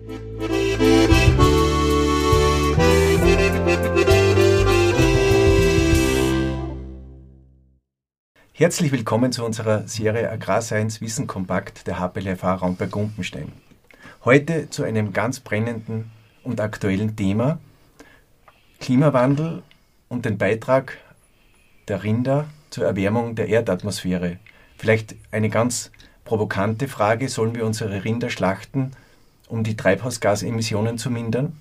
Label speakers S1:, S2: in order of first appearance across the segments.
S1: Herzlich willkommen zu unserer Serie Agrarscience Wissen Kompakt der HPLFA Raumberg-Gumpenstein. Heute zu einem ganz brennenden und aktuellen Thema: Klimawandel und den Beitrag der Rinder zur Erwärmung der Erdatmosphäre. Vielleicht eine ganz provokante Frage: Sollen wir unsere Rinder schlachten, um die Treibhausgasemissionen zu mindern?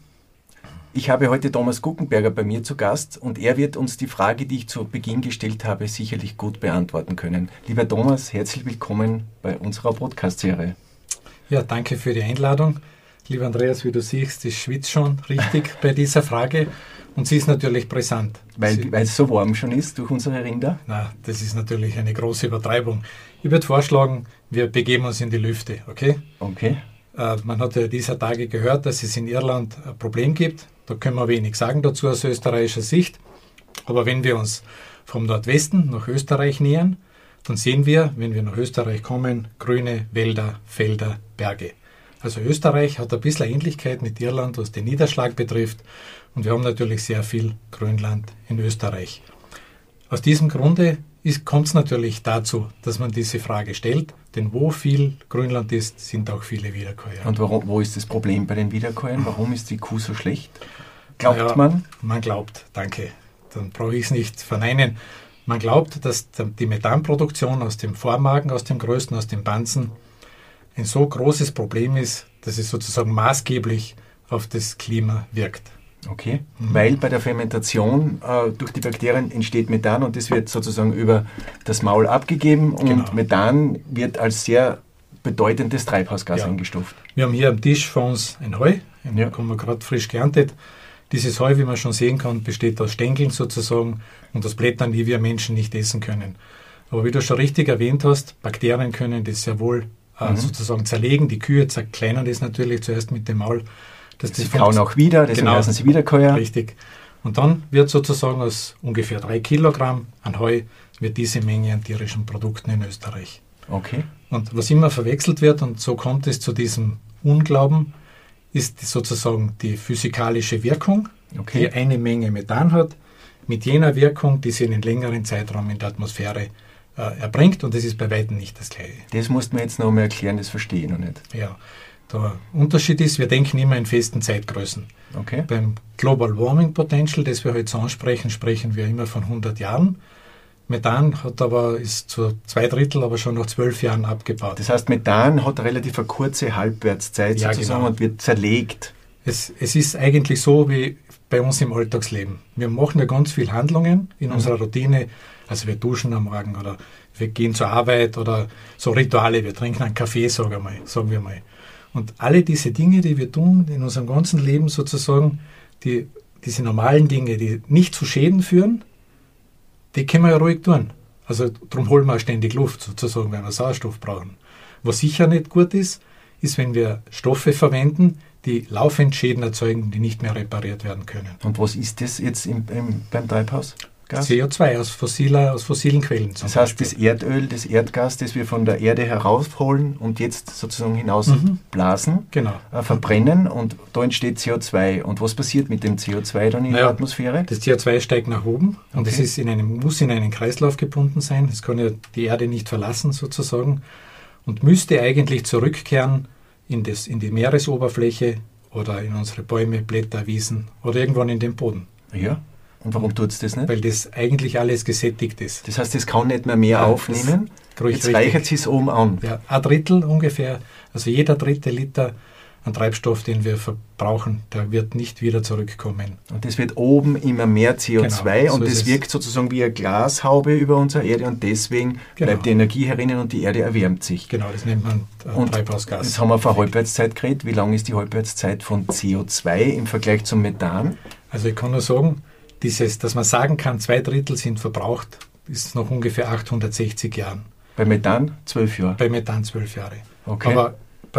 S1: Ich habe heute Thomas Guggenberger bei mir zu Gast und er wird uns die Frage, die ich zu Beginn gestellt habe, sicherlich gut beantworten können. Lieber Thomas, herzlich willkommen bei unserer Podcast-Serie.
S2: Ja, danke für die Einladung. Lieber Andreas, wie du siehst, ich schwitze schon richtig bei dieser Frage und sie ist natürlich brisant.
S1: Weil es so warm schon ist durch unsere Rinder?
S2: Na, das ist natürlich eine große Übertreibung. Ich würde vorschlagen, wir begeben uns in die Lüfte, okay?
S1: Okay.
S2: Man hat ja dieser Tage gehört, dass es in Irland ein Problem gibt. Da können wir wenig sagen dazu aus österreichischer Sicht. Aber wenn wir uns vom Nordwesten nach Österreich nähern, dann sehen wir, wenn wir nach Österreich kommen, grüne Wälder, Felder, Berge. Also Österreich hat ein bisschen Ähnlichkeit mit Irland, was den Niederschlag betrifft. Und wir haben natürlich sehr viel Grünland in Österreich. Aus diesem Grunde kommt es natürlich dazu, dass man diese Frage stellt. Denn wo viel Grünland ist, sind auch viele Wiederkäuer.
S1: Und wo ist das Problem bei den Wiederkäuern? Warum ist die Kuh so schlecht? Glaubt man?
S2: Man glaubt, danke. Dann brauche ich es nicht verneinen. Man glaubt, dass die Methanproduktion aus dem Vormagen, aus dem Größten, aus dem Banzen ein so großes Problem ist, dass es sozusagen maßgeblich auf das Klima wirkt.
S1: Okay, weil bei der Fermentation durch die Bakterien entsteht Methan und das wird sozusagen über das Maul abgegeben und genau. Methan wird als sehr bedeutendes Treibhausgas eingestuft.
S2: Wir haben hier am Tisch vor uns ein Heu, haben wir gerade frisch geerntet. Dieses Heu, wie man schon sehen kann, besteht aus Stängeln sozusagen und aus Blättern, die wir Menschen nicht essen können. Aber wie du schon richtig erwähnt hast, Bakterien können das sehr wohl sozusagen zerlegen. Die Kühe zerkleinern das natürlich zuerst mit dem Maul.
S1: Sie kauen auch wieder, deswegen heißen sie Wiederkäuer.
S2: Richtig. Und dann wird sozusagen aus ungefähr 3 Kilogramm an Heu wird diese Menge an tierischen Produkten in Österreich.
S1: Okay.
S2: Und was immer verwechselt wird, und so kommt es zu diesem Unglauben, ist sozusagen die physikalische Wirkung, die eine Menge Methan hat, mit jener Wirkung, die sie in einen längeren Zeitraum in der Atmosphäre erbringt. Und das ist bei weitem nicht das Gleiche.
S1: Das musst du mir jetzt noch mal erklären, das verstehe ich noch nicht.
S2: Ja. Der Unterschied ist, wir denken immer in festen Zeitgrößen.
S1: Okay.
S2: Beim Global Warming Potential, das wir heute so ansprechen, sprechen wir immer von 100 Jahren. Methan ist zu 2/3, aber schon nach 12 Jahren abgebaut.
S1: Das heißt, Methan hat relativ eine kurze Halbwertszeit sozusagen und wird zerlegt.
S2: Es ist eigentlich so wie bei uns im Alltagsleben. Wir machen ja ganz viele Handlungen in unserer Routine. Also wir duschen am Morgen oder wir gehen zur Arbeit oder so Rituale. Wir trinken einen Kaffee, sagen wir mal. Und alle diese Dinge, die wir tun in unserem ganzen Leben sozusagen, diese normalen Dinge, die nicht zu Schäden führen, die können wir ja ruhig tun. Also darum holen wir ständig Luft sozusagen, wenn wir Sauerstoff brauchen. Was sicher nicht gut ist, wenn wir Stoffe verwenden, die laufend Schäden erzeugen, die nicht mehr repariert werden können.
S1: Und was ist das jetzt beim Treibhaus?
S2: CO2 aus fossilen Quellen.
S1: Das heißt, das Erdöl, das Erdgas, das wir von der Erde herausholen und jetzt sozusagen hinaus blasen, verbrennen und da entsteht CO2. Und was passiert mit dem CO2 dann in der Atmosphäre?
S2: Das CO2 steigt nach oben und es muss in einen Kreislauf gebunden sein. Es kann ja die Erde nicht verlassen sozusagen und müsste eigentlich zurückkehren in die Meeresoberfläche oder in unsere Bäume, Blätter, Wiesen oder irgendwann in den Boden.
S1: Ja. Und warum tut es das nicht?
S2: Weil das eigentlich alles gesättigt ist.
S1: Das heißt, es kann nicht mehr aufnehmen. Jetzt reichert es oben an.
S2: Ja, 1/3 ungefähr, also jeder 3. Liter an Treibstoff, den wir verbrauchen, der wird nicht wieder zurückkommen.
S1: Und das wird oben immer mehr CO2 und das wirkt sozusagen wie eine Glashaube über unsere Erde und deswegen bleibt die Energie herinnen und die Erde erwärmt sich.
S2: Genau, das nennt man Treibhausgas.
S1: Jetzt haben wir von Halbwertszeit geredet. Wie lang ist die Halbwertszeit von CO2 im Vergleich zum Methan?
S2: Also ich kann nur sagen, dass man sagen kann, 2/3 sind verbraucht, ist noch ungefähr 860 Jahren.
S1: Bei Methan 12 Jahre?
S2: Bei Methan 12 Jahre.
S1: Okay.
S2: Aber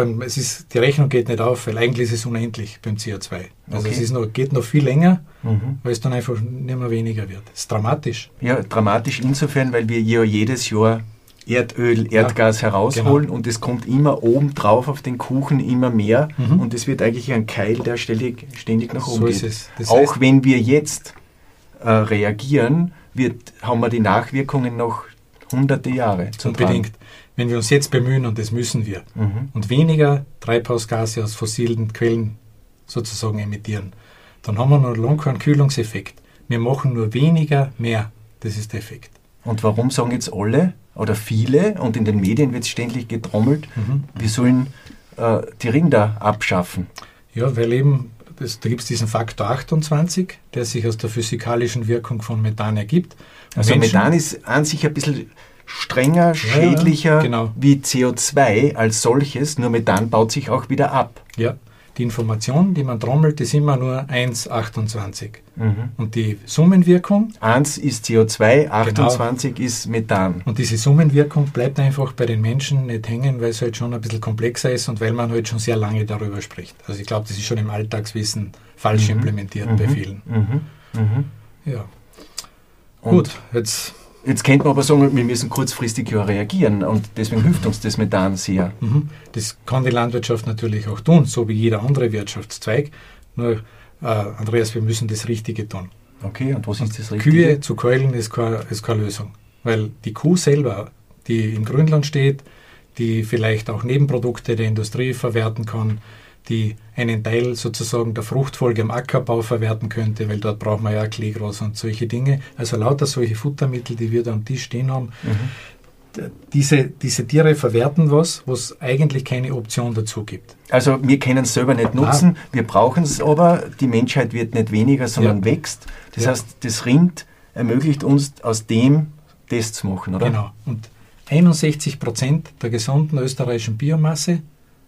S2: die Rechnung geht nicht auf, weil eigentlich ist es unendlich beim CO2. Also es geht noch viel länger, weil es dann einfach nicht mehr weniger wird. Das ist dramatisch.
S1: Ja, dramatisch insofern, weil wir ja jedes Jahr Erdöl, Erdgas herausholen, und es kommt immer oben drauf auf den Kuchen immer mehr, und es wird eigentlich ein Keil, der ständig nach oben geht.
S2: Ist es.
S1: Auch wenn wir jetzt reagieren, haben wir die Nachwirkungen noch hunderte Jahre zu tragen.
S2: Unbedingt. Wenn wir uns jetzt bemühen, und das müssen wir, und weniger Treibhausgase aus fossilen Quellen sozusagen emittieren, dann haben wir noch lange keinen Kühlungseffekt. Wir machen nur weniger mehr. Das ist der Effekt.
S1: Und warum sagen jetzt alle oder viele, und in den Medien wird es ständig getrommelt, wir sollen die Rinder abschaffen?
S2: Ja, weil eben, da gibt es diesen Faktor 28, der sich aus der physikalischen Wirkung von Methan ergibt. Und
S1: also Methan ist an sich ein bisschen strenger, schädlicher wie CO2 als solches, nur Methan baut sich auch wieder ab.
S2: Ja, die Information, die man trommelt, ist immer nur 1,28. Und die Summenwirkung?
S1: 1 ist CO2, 28 ist Methan.
S2: Und diese Summenwirkung bleibt einfach bei den Menschen nicht hängen, weil es halt schon ein bisschen komplexer ist und weil man halt schon sehr lange darüber spricht. Also ich glaube, das ist schon im Alltagswissen falsch implementiert bei vielen. Ja.
S1: Und gut, Jetzt könnte man aber sagen, wir müssen kurzfristig ja reagieren, und deswegen hilft uns das Methan sehr.
S2: Das kann die Landwirtschaft natürlich auch tun, so wie jeder andere Wirtschaftszweig. Nur, Andreas, wir müssen das Richtige tun.
S1: Okay, und was ist das Richtige?
S2: Kühe zu keulen ist keine Lösung. Weil die Kuh selber, die im Grünland steht, die vielleicht auch Nebenprodukte der Industrie verwerten kann, die einen Teil sozusagen der Fruchtfolge im Ackerbau verwerten könnte, weil dort braucht man ja Kleegras und solche Dinge. Also lauter solche Futtermittel, die wir da am Tisch stehen haben. Diese Tiere verwerten was eigentlich keine Option dazu gibt.
S1: Also wir können es selber nicht nutzen, wir brauchen es aber, die Menschheit wird nicht weniger, sondern wächst. Das heißt, das Rind ermöglicht uns aus dem das zu machen, oder?
S2: Genau. Und 61% der gesamten österreichischen Biomasse,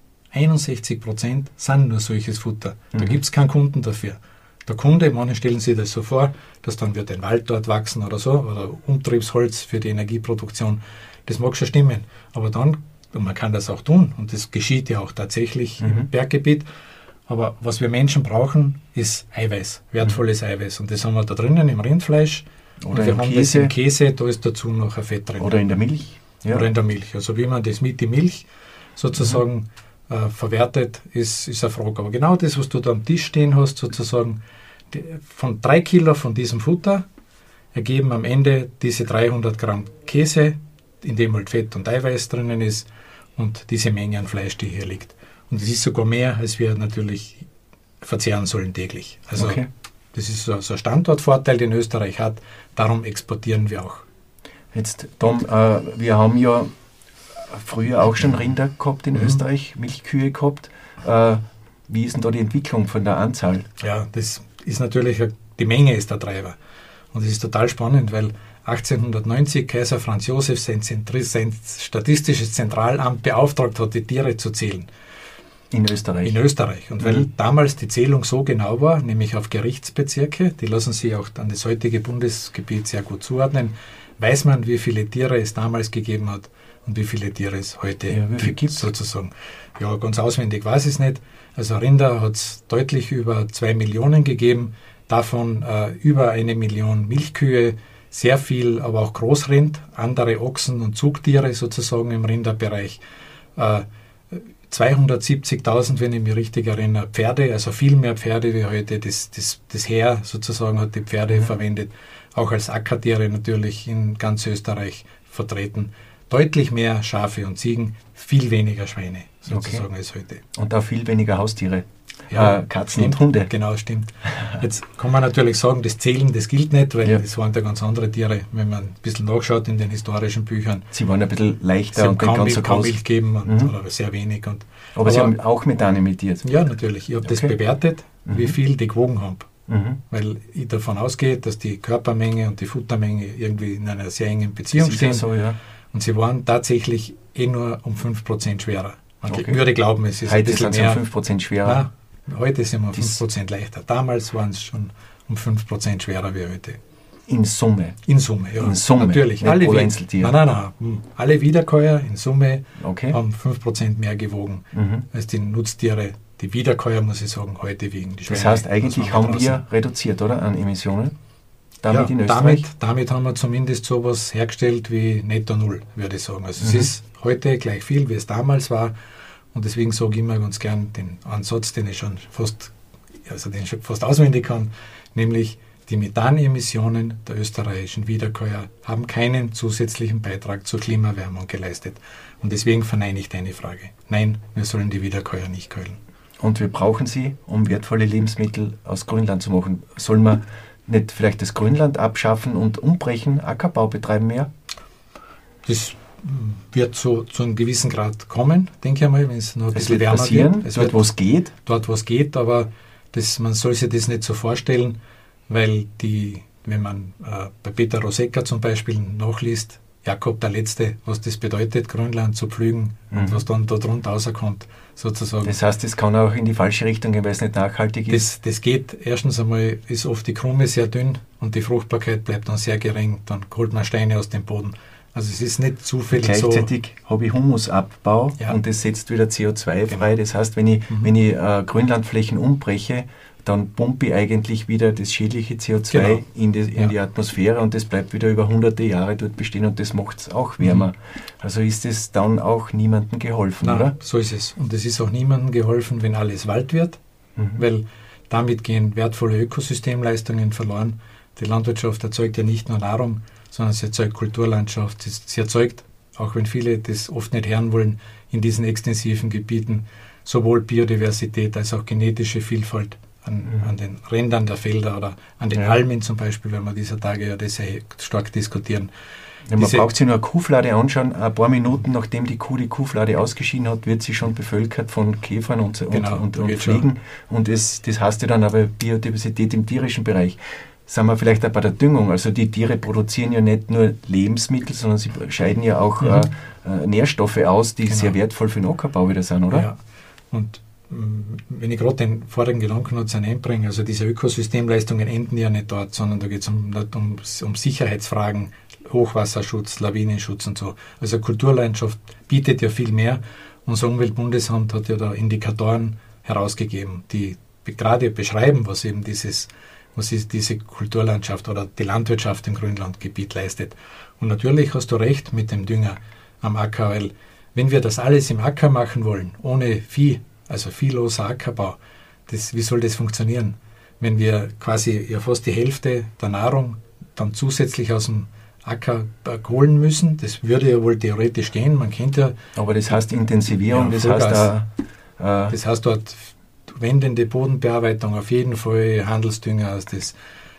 S2: 61% sind nur solches Futter. Da gibt es keinen Kunden dafür. Der Kunde, manche stellen sich das so vor, dass dann wird ein Wald dort wachsen oder so, oder Umtriebsholz für die Energieproduktion. Das mag schon stimmen. Aber dann, und man kann das auch tun, und das geschieht ja auch tatsächlich im Berggebiet, aber was wir Menschen brauchen, ist Eiweiß, wertvolles Eiweiß. Und das haben wir da drinnen im Rindfleisch.
S1: Oder
S2: wir haben das im Käse, da ist dazu noch ein Fett drin.
S1: Oder in der Milch.
S2: Ja. Oder in der Milch. Also wie man das mit die Milch sozusagen verwertet, ist eine Frage. Aber genau das, was du da am Tisch stehen hast, sozusagen, von 3 Kilo von diesem Futter ergeben am Ende diese 300 Gramm Käse, in dem halt Fett und Eiweiß drinnen ist, und diese Menge an Fleisch, die hier liegt. Und es ist sogar mehr, als wir natürlich verzehren sollen täglich. Also das ist so ein Standortvorteil, den Österreich hat. Darum exportieren wir auch.
S1: Jetzt, Tom, wir haben ja früher auch schon Rinder gehabt in Österreich, Milchkühe gehabt. Wie ist denn da die Entwicklung von der Anzahl?
S2: Ja, das ist natürlich, die Menge ist der Treiber. Und es ist total spannend, weil 1890 Kaiser Franz Josef sein statistisches Zentralamt beauftragt hat, die Tiere zu zählen.
S1: In Österreich?
S2: In Österreich. Und weil damals die Zählung so genau war, nämlich auf Gerichtsbezirke, die lassen sich auch an das heutige Bundesgebiet sehr gut zuordnen, weiß man, wie viele Tiere es damals gegeben hat und wie viele Tiere es heute gibt, sozusagen. Ja, ganz auswendig weiß ich es nicht. Also Rinder hat es deutlich über 2 Millionen gegeben, davon über 1 Million Milchkühe, sehr viel, aber auch Großrind, andere Ochsen und Zugtiere sozusagen im Rinderbereich. 270.000, wenn ich mich richtig erinnere, Pferde, also viel mehr Pferde wie heute. Das Heer sozusagen hat die Pferde verwendet, auch als Ackertiere natürlich in ganz Österreich vertreten. Deutlich mehr Schafe und Ziegen, viel weniger Schweine sozusagen als heute.
S1: Und auch viel weniger Haustiere, Katzen
S2: stimmt,
S1: und Hunde.
S2: Genau, stimmt. Jetzt kann man natürlich sagen, das Zählen, das gilt nicht, weil das waren ja ganz andere Tiere, wenn man ein bisschen nachschaut in den historischen Büchern.
S1: Sie waren ein bisschen leichter und
S2: kaum
S1: ganz so groß.
S2: Milch geben oder sehr wenig.
S1: Aber Sie haben auch Methan emittiert?
S2: Ja, natürlich. Ich habe das bewertet, wie viel die gewogen haben. Weil ich davon ausgehe, dass die Körpermenge und die Futtermenge irgendwie in einer sehr engen Beziehung stehen.
S1: So, ja.
S2: Und sie waren tatsächlich nur um 5% schwerer. Man würde glauben, es ist
S1: heute
S2: ein bisschen
S1: mehr.
S2: Heute
S1: sind sie um 5% schwerer.
S2: Nein, heute sind wir um 5% leichter. Damals waren es schon um 5% schwerer wie heute.
S1: In Summe?
S2: In Summe, ja.
S1: In Summe?
S2: Natürlich.
S1: Nicht alle Einzeltiere?
S2: Nein. Alle Wiederkäuer in Summe haben 5% mehr gewogen als die Nutztiere. Die Wiederkäuer, muss ich sagen, heute wiegen. Die Schweine,
S1: das heißt, eigentlich haben wir reduziert, oder, an Emissionen? damit in Österreich?
S2: Damit haben wir zumindest sowas hergestellt wie Netto Null, würde ich sagen. Also es ist heute gleich viel, wie es damals war. Und deswegen sage ich immer ganz gern den Ansatz, den ich schon fast auswendig kann, nämlich die Methanemissionen der österreichischen Wiederkäuer haben keinen zusätzlichen Beitrag zur Klimaerwärmung geleistet. Und deswegen verneine ich deine Frage. Nein, wir sollen die Wiederkäuer nicht keulen.
S1: Und wir brauchen sie, um wertvolle Lebensmittel aus Grünland zu machen. Sollen wir nicht vielleicht das Grünland abschaffen und umbrechen, Ackerbau betreiben mehr?
S2: Das wird zu einem gewissen Grad kommen, denke ich mal, wenn es noch ein bisschen wärmer
S1: passieren,
S2: wird.
S1: dort, wo es geht.
S2: Dort, wo es geht, aber man soll sich das nicht so vorstellen, weil wenn man bei Peter Rosegger zum Beispiel nachliest, Jakob der Letzte, was das bedeutet, Grönland zu pflügen und was dann da drunter rauskommt, sozusagen.
S1: Das heißt, es kann auch in die falsche Richtung gehen, weil es nicht nachhaltig ist?
S2: Das geht. Erstens einmal ist oft die Krume sehr dünn und die Fruchtbarkeit bleibt dann sehr gering. Dann holt man Steine aus dem Boden. Also es ist nicht zufällig
S1: gleichzeitig so. Habe ich Humusabbau und das setzt wieder CO2 frei. Das heißt, wenn ich Grünlandflächen umbreche, dann pumpe ich eigentlich wieder das schädliche CO2 in die Atmosphäre und das bleibt wieder über hunderte Jahre dort bestehen und das macht es auch wärmer. Also ist es dann auch niemandem geholfen,
S2: Nein,
S1: oder?
S2: So ist es. Und es ist auch niemandem geholfen, wenn alles Wald wird, weil damit gehen wertvolle Ökosystemleistungen verloren. Die Landwirtschaft erzeugt ja nicht nur Nahrung, sondern sie erzeugt Kulturlandschaft. Sie erzeugt, auch wenn viele das oft nicht hören wollen, in diesen extensiven Gebieten sowohl Biodiversität als auch genetische Vielfalt an den Rändern der Felder oder an den Almen zum Beispiel, wenn wir dieser Tage ja das sehr stark diskutieren.
S1: Ja, man braucht sich nur eine Kuhflade anschauen, ein paar Minuten nachdem die Kuh die Kuhflade ausgeschieden hat, wird sie schon bevölkert von Käfern und Fliegen. Und das heißt ja dann aber Biodiversität im tierischen Bereich. Sagen wir vielleicht auch bei der Düngung, also die Tiere produzieren ja nicht nur Lebensmittel, sondern sie scheiden ja auch Nährstoffe aus, die sehr wertvoll für den Ackerbau wieder sind, oder?
S2: Ja, und wenn ich gerade den vorigen Gedanken noch einbringe, also diese Ökosystemleistungen enden ja nicht dort, sondern da geht es um Sicherheitsfragen, Hochwasserschutz, Lawinenschutz und so. Also Kulturlandschaft bietet ja viel mehr. Unser Umweltbundesamt hat ja da Indikatoren herausgegeben, die gerade beschreiben, was diese Kulturlandschaft oder die Landwirtschaft im Grünlandgebiet leistet. Und natürlich hast du recht mit dem Dünger am Acker, weil wenn wir das alles im Acker machen wollen, ohne Vieh, also viehloser Ackerbau, wie soll das funktionieren? Wenn wir quasi ja fast die Hälfte der Nahrung dann zusätzlich aus dem Acker holen müssen, das würde ja wohl theoretisch gehen, man kennt ja... Aber das heißt Intensivierung, das heißt dort wendende Bodenbearbeitung, auf jeden Fall Handelsdünger, das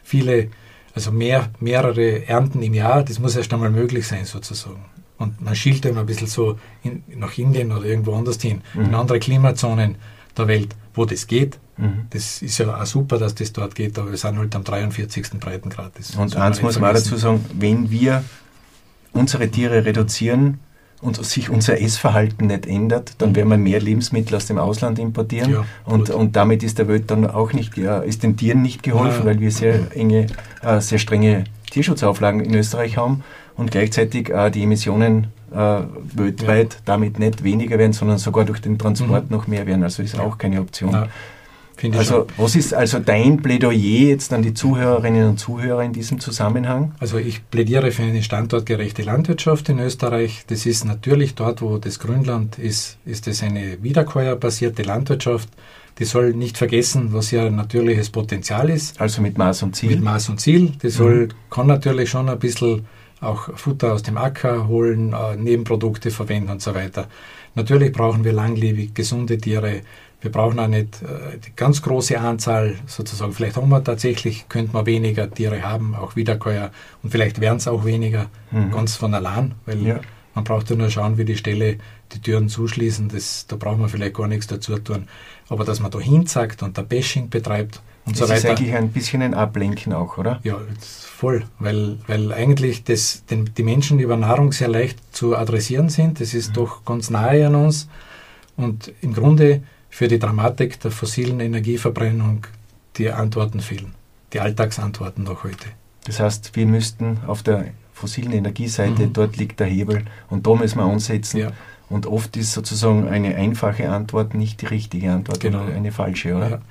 S2: mehrere Ernten im Jahr, das muss erst einmal möglich sein sozusagen. Und man schielt immer ein bisschen so nach Indien oder irgendwo anders hin, in andere Klimazonen der Welt, wo das geht. Das ist ja auch super, dass das dort geht, aber wir sind halt am 43. Breitengrad.
S1: Und eins muss man auch dazu sagen, wenn wir unsere Tiere reduzieren und sich unser Essverhalten nicht ändert, dann werden wir mehr Lebensmittel aus dem Ausland importieren und damit ist der Welt dann auch nicht, ist den Tieren nicht geholfen, weil wir sehr strenge Tierschutzauflagen in Österreich haben und gleichzeitig die Emissionen weltweit damit nicht weniger werden, sondern sogar durch den Transport noch mehr werden. Also ist auch keine Option. Also was ist also dein Plädoyer jetzt an die Zuhörerinnen und Zuhörer in diesem Zusammenhang?
S2: Also ich plädiere für eine standortgerechte Landwirtschaft in Österreich. Das ist natürlich dort, wo das Grünland ist es eine wiederkäuerbasierte Landwirtschaft. Die soll nicht vergessen, was ja natürliches Potenzial ist.
S1: Also mit Maß und Ziel?
S2: Mit Maß und Ziel. Die kann natürlich schon ein bisschen auch Futter aus dem Acker holen, Nebenprodukte verwenden und so weiter. Natürlich brauchen wir langlebig, gesunde Tiere. Wir brauchen auch nicht die ganz große Anzahl, sozusagen. Vielleicht könnte man weniger Tiere haben, auch Wiederkäuer. Und vielleicht werden es auch weniger, ganz von allein, weil man braucht ja nur schauen, wie die Ställe die Türen zuschließen. Da braucht man vielleicht gar nichts dazu tun. Aber dass man da hinzackt und da Bashing betreibt und so weiter.
S1: Das ist eigentlich ein bisschen ein Ablenken auch, oder?
S2: Ja, voll, weil eigentlich die Menschen über Nahrung sehr leicht zu adressieren sind. Das ist doch ganz nahe an uns. Und im Grunde für die Dramatik der fossilen Energieverbrennung die Antworten fehlen. Die Alltagsantworten noch heute.
S1: Das heißt, wir müssten auf der fossilen Energieseite, dort liegt der Hebel und da müssen wir ansetzen. Ja. Und oft ist sozusagen eine einfache Antwort nicht die richtige Antwort,
S2: genau.
S1: Eine falsche, oder?
S2: Ja.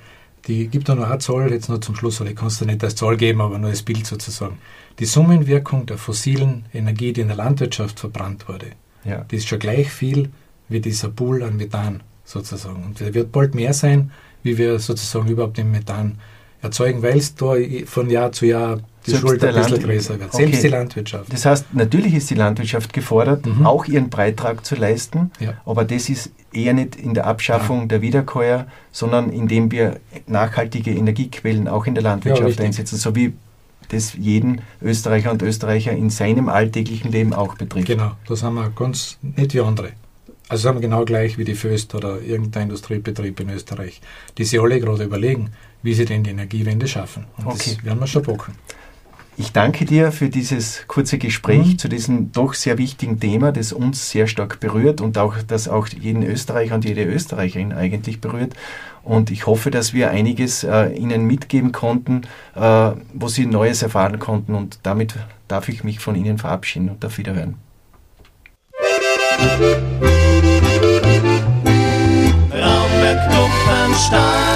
S2: die gibt da noch eine Zahl, jetzt noch zum Schluss, oder ich kann es dir nicht als Zahl geben, aber nur als Bild sozusagen. Die Summenwirkung der fossilen Energie, die in der Landwirtschaft verbrannt wurde, die ist schon gleich viel wie dieser Pool an Methan sozusagen. Und der wird bald mehr sein, wie wir sozusagen überhaupt den Methan erzeugen, weil es da von Jahr zu Jahr die Schuld ein bisschen größer wird. Selbst die Landwirtschaft.
S1: Das heißt, natürlich ist die Landwirtschaft gefordert, auch ihren Beitrag zu leisten, aber das ist eher nicht in der Abschaffung der Wiederkäuer, sondern indem wir nachhaltige Energiequellen auch in der Landwirtschaft einsetzen, so wie das jeden Österreicher und Österreicher in seinem alltäglichen Leben auch betrifft.
S2: Genau, das haben wir ganz nicht wie andere. Also haben wir genau gleich wie die Föst oder irgendein Industriebetrieb in Österreich, die sich alle gerade überlegen, wie sie denn die Energiewende schaffen. Und das werden wir schon packen.
S1: Ich danke dir für dieses kurze Gespräch zu diesem doch sehr wichtigen Thema, das uns sehr stark berührt und auch, das auch jeden Österreicher und jede Österreicherin eigentlich berührt. Und ich hoffe, dass wir einiges Ihnen mitgeben konnten, wo Sie Neues erfahren konnten. Und damit darf ich mich von Ihnen verabschieden und auf Wiederhören.
S3: Raumberg Dumpenstein.